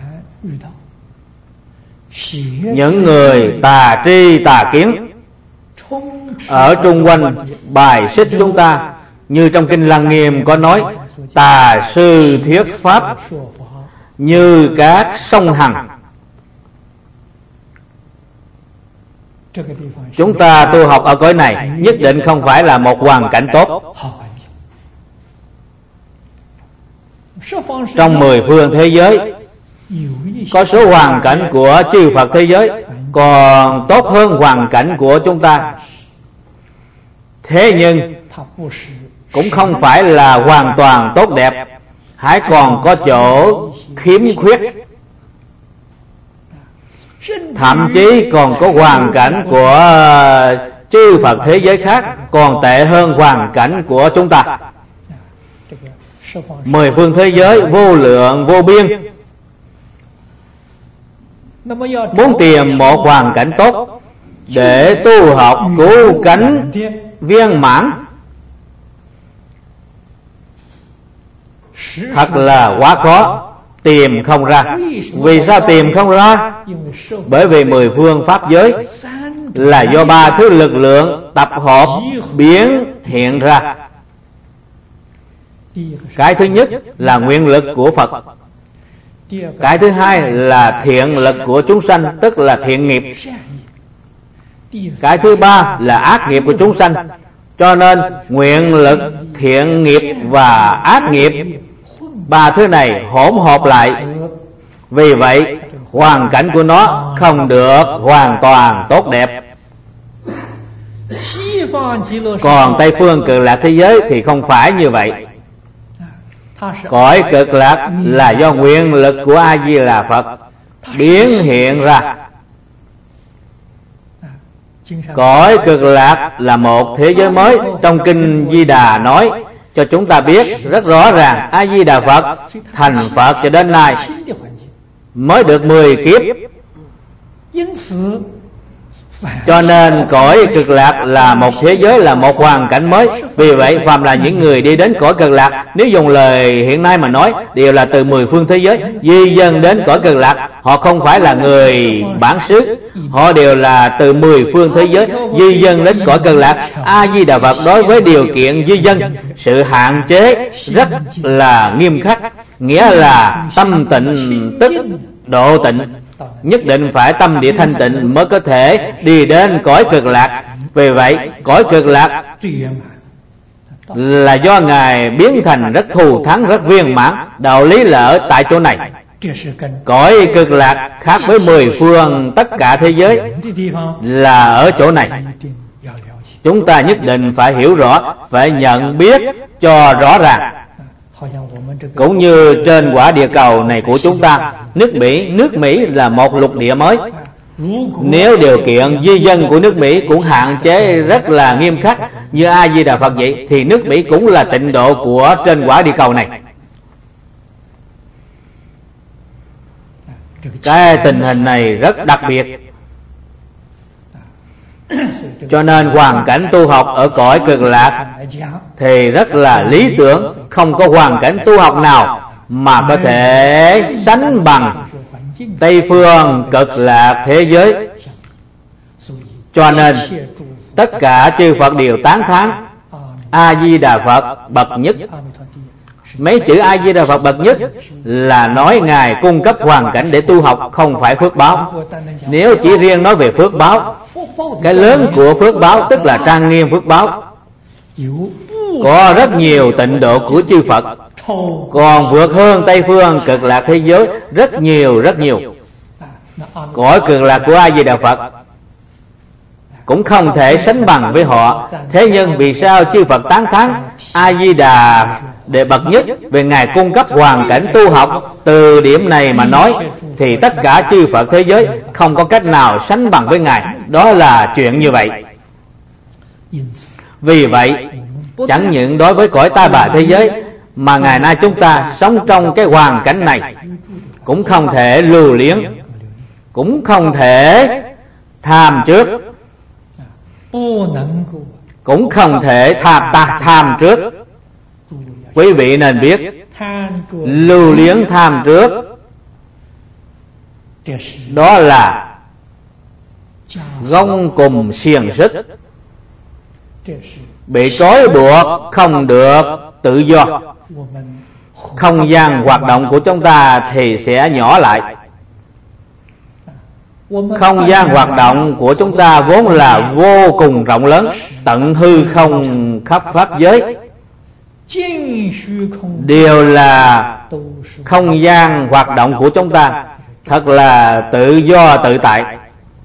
Những người tà tri tà kiến ở trung quanh bài xích chúng ta, như trong kinh Lăng Nghiêm có nói, tà sư thuyết pháp như các sông Hằng. Chúng ta tu học ở cõi này nhất định không phải là một hoàn cảnh tốt. Trong mười phương thế giới có số hoàn cảnh của chư Phật thế giới còn tốt hơn hoàn cảnh của chúng ta. Thế nhưng cũng không phải là hoàn toàn tốt đẹp, hãy còn có chỗ khiếm khuyết. Thậm chí còn có hoàn cảnh của chư Phật thế giới khác còn tệ hơn hoàn cảnh của chúng ta. Mười phương thế giới vô lượng vô biên. Muốn tìm một hoàn cảnh tốt để tu học cứu cánh viên mãn thật là quá khó, tìm không ra. Vì sao tìm không ra? Bởi vì mười phương pháp giới là do ba thứ lực lượng tập hợp biến hiện ra. Cái thứ nhất là nguyện lực của Phật. Cái thứ hai là thiện lực của chúng sanh, tức là thiện nghiệp. Cái thứ ba là ác nghiệp của chúng sanh. Cho nên nguyện lực, thiện nghiệp và ác nghiệp, ba thứ này hỗn hợp lại. Vì vậy hoàn cảnh của nó không được hoàn toàn tốt đẹp. Còn Tây phương Cực Lạc thế giới thì không phải như vậy. Cõi Cực Lạc là do nguyện lực của A Di Đà Phật biến hiện ra. Cõi Cực Lạc là một thế giới mới. Trong Kinh Di Đà nói cho chúng ta biết rất rõ ràng, A Di Đà Phật thành Phật cho đến nay mới được mười kiếp. Cho nên cõi Cực Lạc là một thế giới, là một hoàn cảnh mới. Vì vậy phàm là những người đi đến cõi Cực Lạc, nếu dùng lời hiện nay mà nói, đều là từ mười phương thế giới di dân đến cõi Cực Lạc. Họ không phải là người bản xứ, họ đều là từ mười phương thế giới di dân đến cõi Cực Lạc. A Di Đà Phật đối với điều kiện di dân, sự hạn chế rất là nghiêm khắc, nghĩa là tâm tịnh tức độ tịnh, nhất định phải tâm địa thanh tịnh mới có thể đi đến cõi Cực Lạc. Vì vậy cõi Cực Lạc là do Ngài biến thành rất thù thắng, rất viên mãn. Đạo lý là ở tại chỗ này. Cõi Cực Lạc khác với mười phương tất cả thế giới là ở chỗ này. Chúng ta nhất định phải hiểu rõ, phải nhận biết cho rõ ràng. Cũng như trên quả địa cầu này của chúng ta, nước Mỹ, nước Mỹ là một lục địa mới. Nếu điều kiện di dân của nước Mỹ cũng hạn chế rất là nghiêm khắc như A Di Đà Phật vậy, thì nước Mỹ cũng là tịnh độ của trên quả địa cầu này. Cái tình hình này rất đặc biệt. Cho nên hoàn cảnh tu học ở cõi Cực Lạc thì rất là lý tưởng. Không có hoàn cảnh tu học nào mà có thể sánh bằng Tây phương Cực Lạc thế giới. Cho nên tất cả chư Phật đều tán thán A Di Đà Phật bậc nhất. Mấy chữ A Di Đà Phật bậc nhất là nói Ngài cung cấp hoàn cảnh để tu học, không phải phước báo. Nếu chỉ riêng nói về phước báo, cái lớn của phước báo tức là trang nghiêm phước báo, có rất nhiều tịnh độ của chư Phật, còn vượt hơn Tây phương Cực Lạc thế giới rất nhiều rất nhiều. Cõi Cực Lạc của A Di Đà Phật cũng không thể sánh bằng với họ. Thế nhưng vì sao chư Phật tán thán A Di Đà để bậc nhất? Về Ngài cung cấp hoàn cảnh tu học. Từ điểm này mà nói thì tất cả chư Phật thế giới không có cách nào sánh bằng với Ngài. Đó là chuyện như vậy. Vì vậy chẳng những đối với cõi Ta Bà thế giới mà ngày nay chúng ta sống trong cái hoàn cảnh này, cũng không thể lưu luyến, cũng không thể tham trước, cũng không thể tham ta tham trước. Quý vị nên biết, lưu luyến tham trước đó là gông cùm xiềng xích, bị trói buộc không được tự do. Không gian hoạt động của chúng ta thì sẽ nhỏ lại. Không gian hoạt động của chúng ta vốn là vô cùng rộng lớn, tận hư không khắp pháp giới đều là không gian hoạt động của chúng ta, thật là tự do tự tại.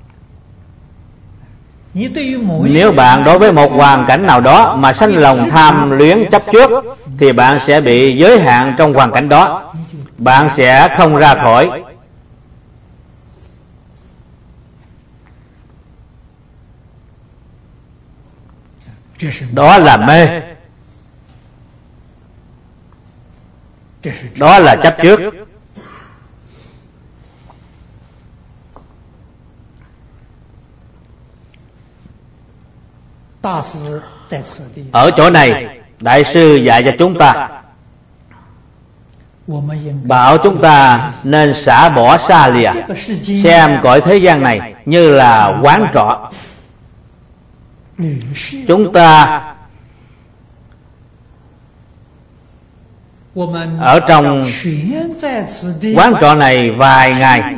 Nếu bạn đối với một hoàn cảnh nào đó mà sanh lòng tham luyến chấp trước, thì bạn sẽ bị giới hạn trong hoàn cảnh đó, bạn sẽ không ra khỏi. Đó là mê, đó là chấp trước. Ở chỗ này Đại sư dạy cho chúng ta, bảo chúng ta nên xả bỏ xa lìa, xem cõi thế gian này như là quán trọ. Chúng ta ở trong quán trọ này vài ngày,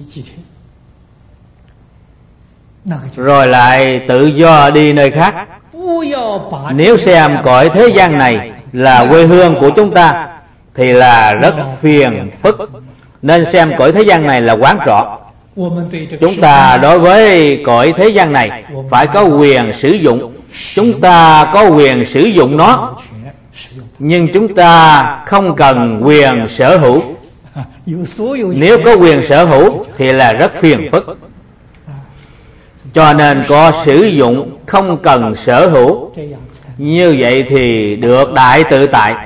rồi lại tự do đi nơi khác. Nếu xem cõi thế gian này là quê hương của chúng ta thì là rất phiền phức, nên xem cõi thế gian này là quán trọ. Chúng ta đối với cõi thế gian này phải có quyền sử dụng. Chúng ta có quyền sử dụng nó, nhưng chúng ta không cần quyền sở hữu. Nếu có quyền sở hữu thì là rất phiền phức. Cho nên có sử dụng, không cần sở hữu. Như vậy thì được đại tự tại.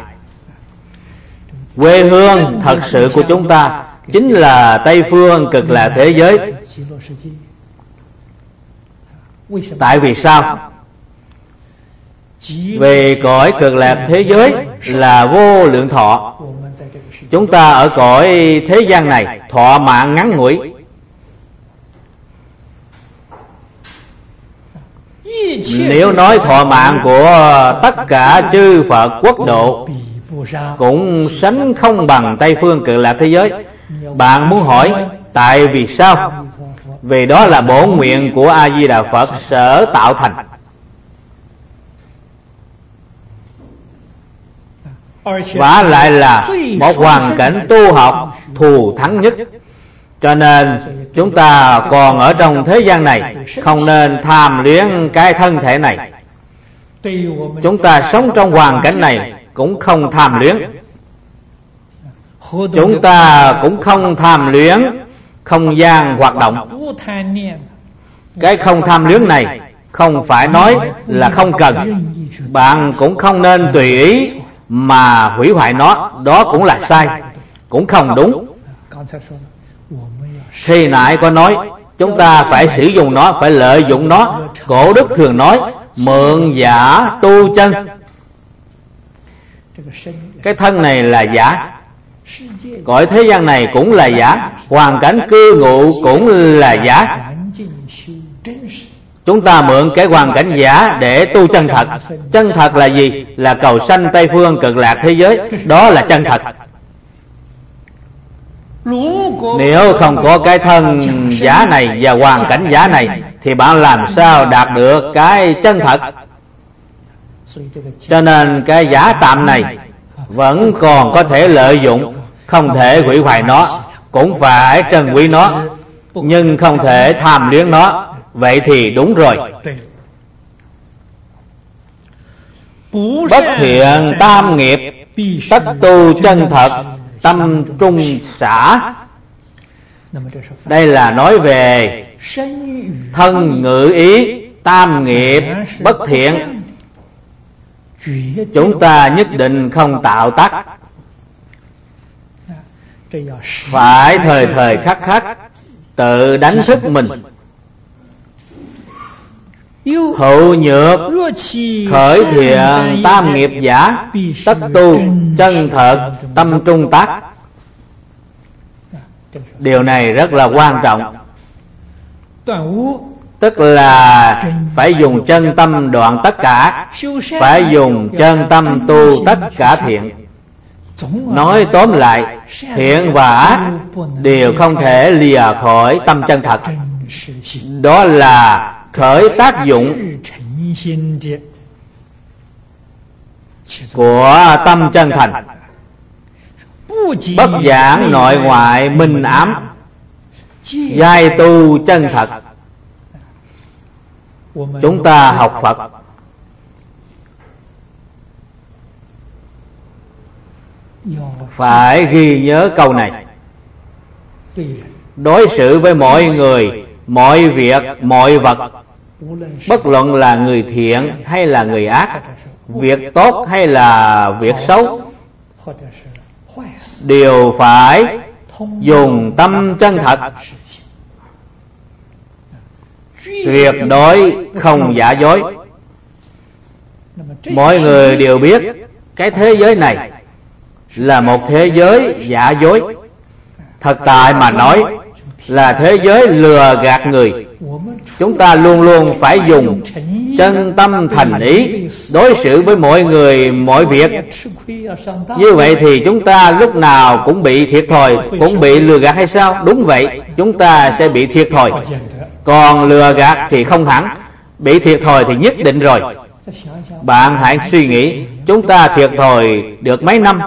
Quê hương thật sự của chúng ta chính là Tây Phương Cực Lạc thế giới. Tại vì sao? Vì cõi Cực Lạc thế giới là vô lượng thọ. Chúng ta ở cõi thế gian này thọ mạng ngắn ngủi. Nếu nói thọ mạng của tất cả chư Phật quốc độ cũng sánh không bằng Tây Phương Cực Lạc thế giới. Bạn muốn hỏi tại vì sao? Vì đó là bổn nguyện của A Di Đà Phật sở tạo thành. Vả lại là một hoàn cảnh tu học thù thắng nhất. Cho nên chúng ta còn ở trong thế gian này không nên tham luyến cái thân thể này. Chúng ta sống trong hoàn cảnh này cũng không tham luyến. Chúng ta cũng không tham luyến không gian hoạt động. Cái không tham luyến này không phải nói là không cần. Bạn cũng không nên tùy ý mà hủy hoại nó. Đó cũng là sai, cũng không đúng. Khi nãy có nói chúng ta phải sử dụng nó, phải lợi dụng nó. Cổ đức thường nói mượn giả tu chân. Cái thân này là giả, cõi thế gian này cũng là giả, hoàn cảnh cư ngụ cũng là giả. Chúng ta mượn cái hoàn cảnh giả để tu chân thật. Chân thật là gì? Là cầu sanh Tây Phương Cực Lạc thế giới. Đó là chân thật. Nếu không có cái thân giả này và hoàn cảnh giả này thì bạn làm sao đạt được cái chân thật? Cho nên cái giả tạm này vẫn còn có thể lợi dụng, không thể hủy hoại nó, cũng phải trân quý nó, nhưng không thể tham luyến nó. Vậy thì đúng rồi. Bất thiện tam nghiệp tất tu chân thật, tâm trung xả. Đây là nói về thân ngữ ý tam nghiệp bất thiện. Chúng ta nhất định không tạo tác, phải thời thời khắc khắc tự đánh thức mình. Hữu nhược khởi thiện tam nghiệp giả, tất tu chân thật tâm trung tác. Điều này rất là quan trọng. Tức là phải dùng chân tâm đoạn tất cả, phải dùng chân tâm tu tất cả thiện. Nói tóm lại, thiện và ác đều không thể lìa khỏi tâm chân thật. Đó là khởi tác dụng của tâm chân thành. Bất giảng nội ngoại minh ám, giai tu chân thật. Chúng ta học Phật phải ghi nhớ câu này. Đối xử với mọi người, mọi việc, mọi vật, bất luận là người thiện hay là người ác, việc tốt hay là việc xấu, đều phải dùng tâm chân thật, tuyệt đối không giả dối. Mọi người đều biết cái thế giới này là một thế giới giả dối. Thật tại mà nói là thế giới lừa gạt người. Chúng ta luôn luôn phải dùng chân tâm thành ý đối xử với mọi người mọi việc. Như vậy thì chúng ta lúc nào cũng bị thiệt thòi, cũng bị lừa gạt hay sao? Đúng vậy, chúng ta sẽ bị thiệt thòi. Còn lừa gạt thì không hẳn, bị thiệt thòi thì nhất định rồi. Bạn hãy suy nghĩ, chúng ta thiệt thòi được mấy năm?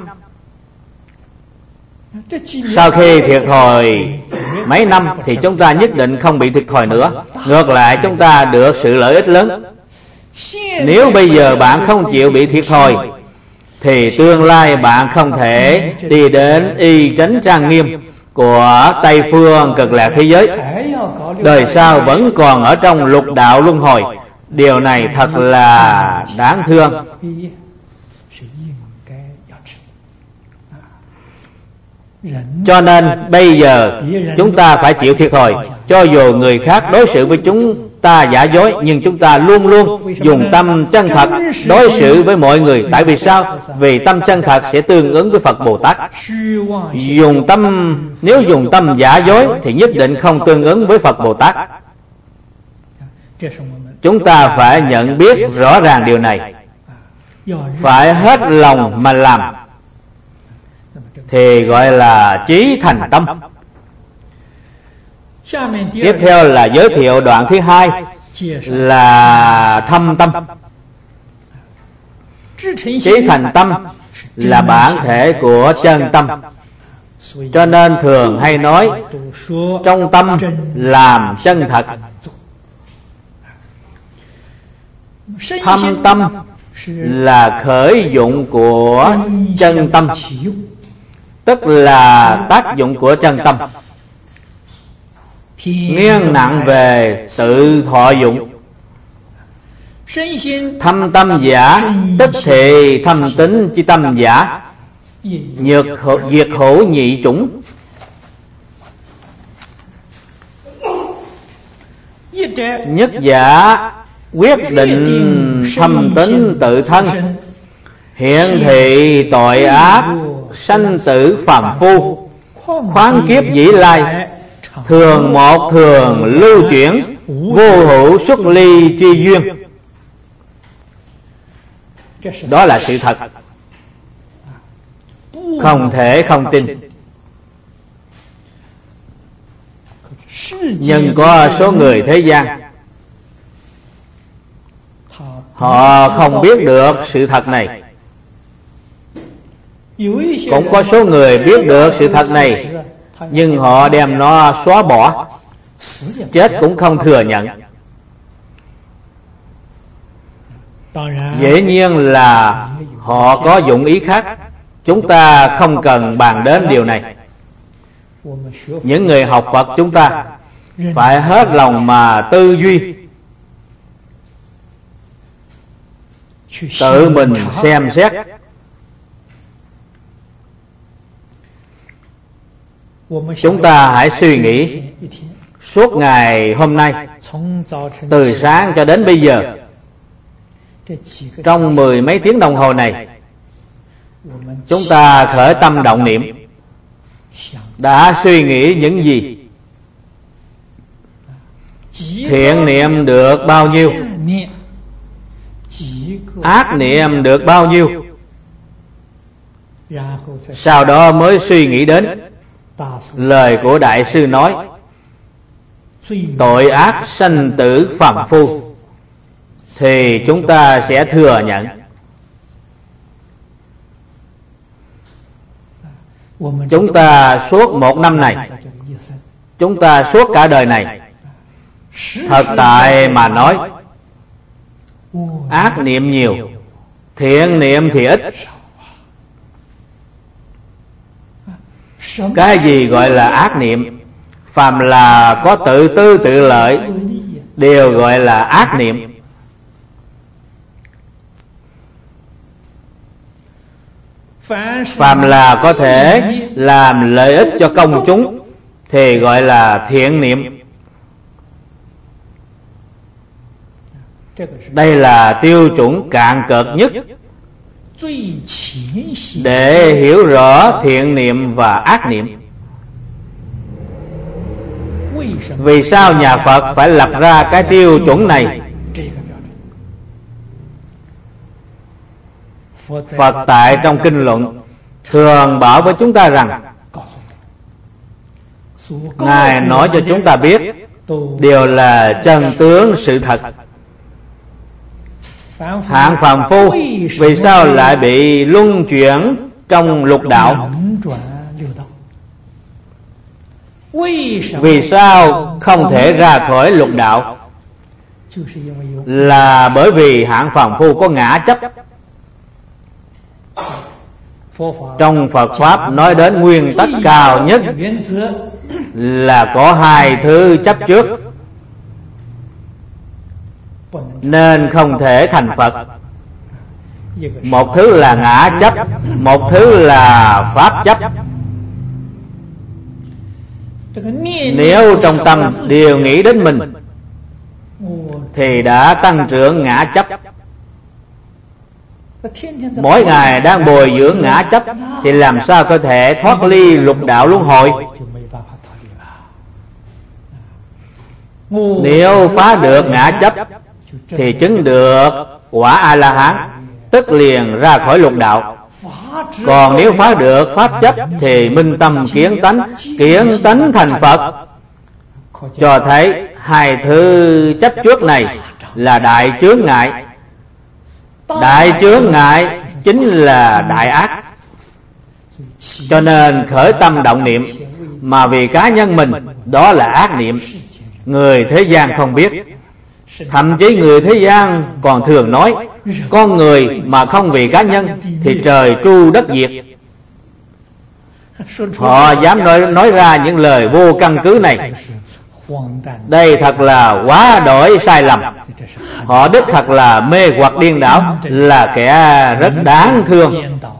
Sau khi thiệt thòi mấy năm thì chúng ta nhất định không bị thiệt thòi nữa. Ngược lại, chúng ta được sự lợi ích lớn. Nếu bây giờ bạn không chịu bị thiệt thòi thì tương lai bạn không thể đi đến y chánh trang nghiêm của Tây Phương Cực Lạc thế giới. Đời sau vẫn còn ở trong lục đạo luân hồi. Điều này thật là đáng thương. Cho nên bây giờ chúng ta phải chịu thiệt thòi. Cho dù người khác đối xử với chúng ta giả dối, nhưng chúng ta luôn luôn dùng tâm chân thật đối xử với mọi người. Tại vì sao? Vì tâm chân thật sẽ tương ứng với Phật Bồ Tát. Dùng tâm Nếu dùng tâm giả dối thì nhất định không tương ứng với Phật Bồ Tát. Chúng ta phải nhận biết rõ ràng điều này, phải hết lòng mà làm, thì gọi là chí thành tâm. Tiếp theo là giới thiệu đoạn thứ hai là thâm tâm. Chí thành tâm là bản thể của chân tâm. Cho nên thường hay nói trong tâm làm chân thật. Thâm tâm là khởi dụng của chân tâm, tức là tác dụng của chân tâm. Nghiêng nặng về tự thọ dụng. Thâm tâm giả tức thì thâm tính chi tâm giả, Nhược diệt hữu nhị chủng. Nhất giả quyết định thâm tính tự thân, hiện thị tội ác sanh tử phàm phu. Khoáng kiếp dĩ lai, thường một thường lưu chuyển, vô hữu xuất ly chi duyên. Đó là sự thật, không thể không tin. Nhưng có số người thế gian họ không biết được sự thật này. Cũng có số người biết được sự thật này, nhưng họ đem nó xóa bỏ, chết cũng không thừa nhận. Dĩ nhiên là họ có dụng ý khác. Chúng ta không cần bàn đến điều này. Những người học Phật chúng ta phải hết lòng mà tư duy, tự mình xem xét. Chúng ta hãy suy nghĩ suốt ngày hôm nay, từ sáng cho đến bây giờ, trong mười mấy tiếng đồng hồ này, chúng ta khởi tâm động niệm đã suy nghĩ những gì? Thiện niệm được bao nhiêu? Ác niệm được bao nhiêu? Sau đó mới suy nghĩ đến lời của Đại sư nói: tội ác sanh tử phàm phu. Thì chúng ta sẽ thừa nhận. Chúng ta suốt một năm này, chúng ta suốt cả đời này, thật tại mà nói, ác niệm nhiều, thiện niệm thì ít. Cái gì gọi là ác niệm? Phàm là có tự tư tự lợi đều gọi là ác niệm. Phàm là có thể làm lợi ích cho công chúng thì gọi là thiện niệm. Đây là tiêu chuẩn cạn cợt nhất để hiểu rõ thiện niệm và ác niệm. Vì sao nhà Phật phải lập ra cái tiêu chuẩn này? Phật tại trong kinh luận thường bảo với chúng ta rằng Ngài nói cho chúng ta biết đều là chân tướng sự thật. Hạng phàm phu vì sao lại bị luân chuyển trong lục đạo? Vì sao không thể ra khỏi lục đạo? Là bởi vì hạng phàm phu có ngã chấp. Trong Phật Pháp nói đến nguyên tắc cao nhất là có hai thứ chấp trước, nên không thể thành Phật. Một thứ là ngã chấp, một thứ là pháp chấp. Nếu trong tâm đều nghĩ đến mình thì đã tăng trưởng ngã chấp. Mỗi ngày đang bồi dưỡng ngã chấp thì làm sao có thể thoát ly lục đạo luân hồi? Nếu phá được ngã chấp thì chứng được quả A-la-hán, tức liền ra khỏi lục đạo. Còn nếu phá được pháp chấp thì minh tâm kiến tánh, kiến tánh thành Phật. Cho thấy hai thứ chấp trước này là đại chướng ngại. Đại chướng ngại chính là đại ác. Cho nên khởi tâm động niệm mà vì cá nhân mình, đó là ác niệm. Người thế gian không biết. Thậm chí người thế gian còn thường nói con người mà không vì cá nhân thì trời tru đất diệt. Họ dám nói, nói ra những lời vô căn cứ này. Đây thật là quá đổi sai lầm. Họ đích thật là mê hoặc điên đảo, là kẻ rất đáng thương.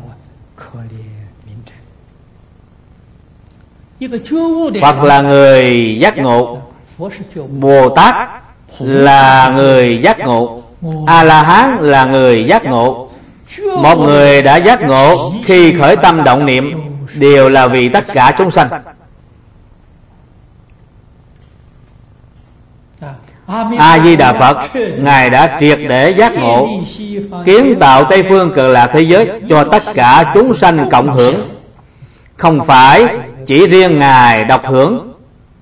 Phật là người giác ngộ, Bồ Tát là người giác ngộ, A-la-hán là người giác ngộ. Một người đã giác ngộ khi khởi tâm động niệm đều là vì tất cả chúng sanh. A-di-đà Phật, Ngài đã triệt để giác ngộ, kiến tạo Tây phương Cực Lạc thế giới cho tất cả chúng sanh cộng hưởng, không phải chỉ riêng Ngài độc hưởng,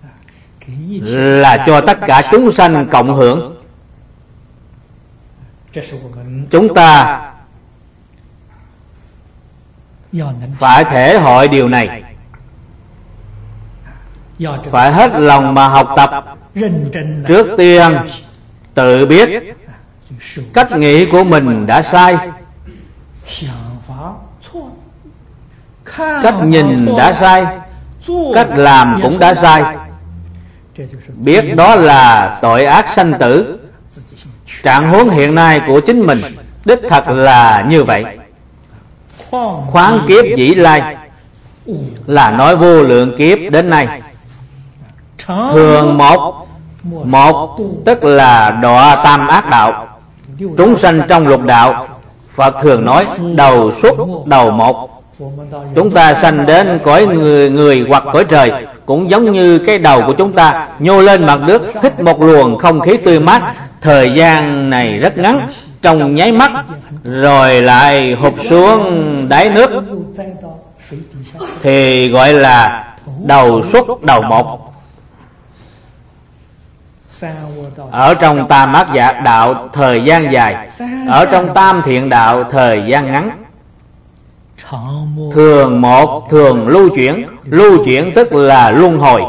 là cho tất cả chúng sanh cộng hưởng. Chúng ta phải thể hội điều này, phải hết lòng mà học tập. Trước tiên tự biết cách nghĩ của mình đã sai, cách nhìn đã sai, cách làm cũng đã sai. Biết đó là tội ác sanh tử. Trạng huống hiện nay của chính mình đích thật là như vậy. Khoáng kiếp vĩ lai là nói vô lượng kiếp đến nay. Thường một một tức là đọa tam ác đạo. Chúng sanh trong lục đạo, Phật thường nói đầu xuất đầu một. Chúng ta sanh đến cõi người, người hoặc cõi trời cũng giống như cái đầu của chúng ta nhô lên mặt nước, hít một luồng không khí tươi mát. Thời gian này rất ngắn, trong nháy mắt rồi lại hụt xuống đáy nước, thì gọi là đầu xuất đầu một. Ở trong tam ác dạ đạo thời gian dài, ở trong tam thiện đạo thời gian ngắn. Thường một thường lưu chuyển. Lưu chuyển tức là luân hồi,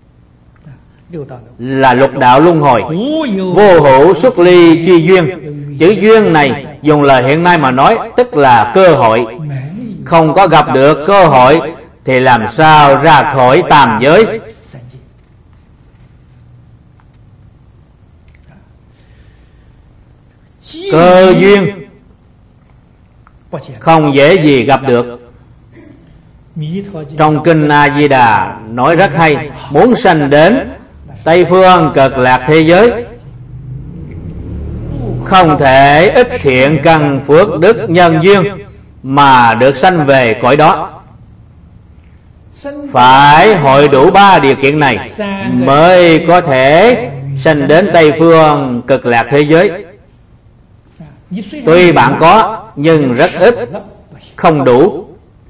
là lục đạo luân hồi. Vô hữu xuất ly truy duyên. Chữ duyên này dùng lời hiện nay mà nói tức là cơ hội. Không có gặp được cơ hội thì làm sao ra khỏi tam giới. Cơ duyên không dễ gì gặp được. Trong kinh A Di Đà nói rất hay, muốn sanh đến Tây phương Cực Lạc thế giới không thể ít thiện căn phước đức nhân duyên mà được sanh về cõi đó. Phải hội đủ ba điều kiện này mới có thể sanh đến Tây phương Cực Lạc thế giới. Tuy bạn có nhưng rất ít, không đủ.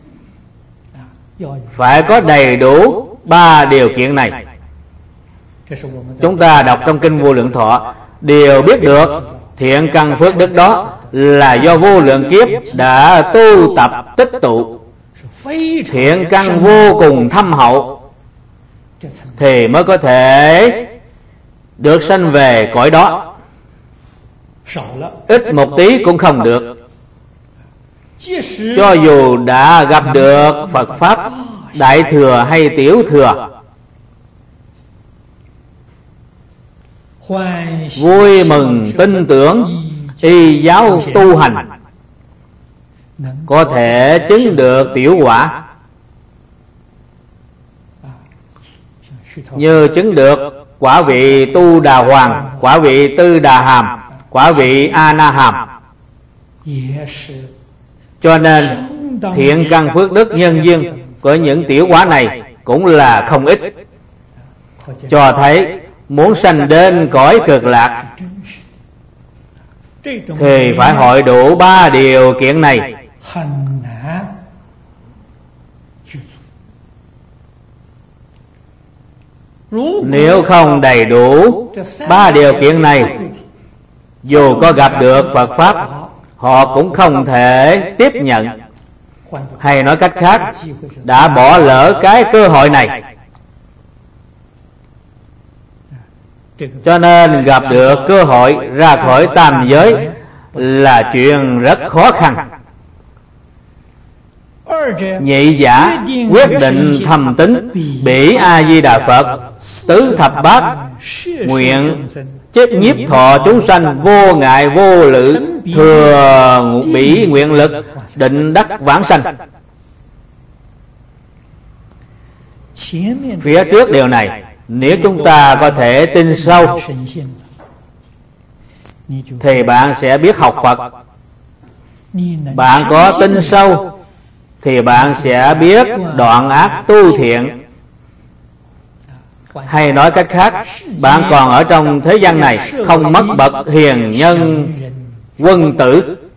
Phải có đầy đủ ba điều kiện này. Chúng ta đọc trong Kinh Vô Lượng Thọ, điều biết được thiện căn phước đức đó là do vô lượng kiếp đã tu tập tích tụ, thiện căn vô cùng thâm hậu, thì mới có thể được sanh về cõi đó. Ít một tí cũng không được. Cho dù đã gặp được Phật Pháp Đại Thừa hay Tiểu Thừa, vui mừng tin tưởng y giáo tu hành, có thể chứng được tiểu quả, như chứng được quả vị Tu Đà Hoàng, quả vị Tư Đà Hàm, quả vị A Na Hàm. Cho nên thiện căn phước đức nhân duyên của những tiểu quả này cũng là không ít, cho thấy muốn sanh đến cõi cực lạc thì phải hội đủ ba điều kiện này. Nếu không đầy đủ ba điều kiện này, dù có gặp được Phật Pháp, họ cũng không thể tiếp nhận. Hay nói cách khác, đã bỏ lỡ cái cơ hội này. Cho nên gặp được cơ hội ra khỏi tam giới là chuyện rất khó khăn. Nhị giả quyết định thầm tính, bỉ A Di Đà Phật tứ thập bát, nguyện chết nhiếp thọ chúng sanh vô ngại vô lự, thừa bỉ nguyện lực định đắc vãng sanh. Phía trước điều này, nếu chúng ta có thể tin sâu thì bạn sẽ biết học Phật. Bạn có tin sâu thì bạn sẽ biết đoạn ác tu thiện. Hay nói cách khác, bạn còn ở trong thế gian này không mất bậc hiền nhân quân tử.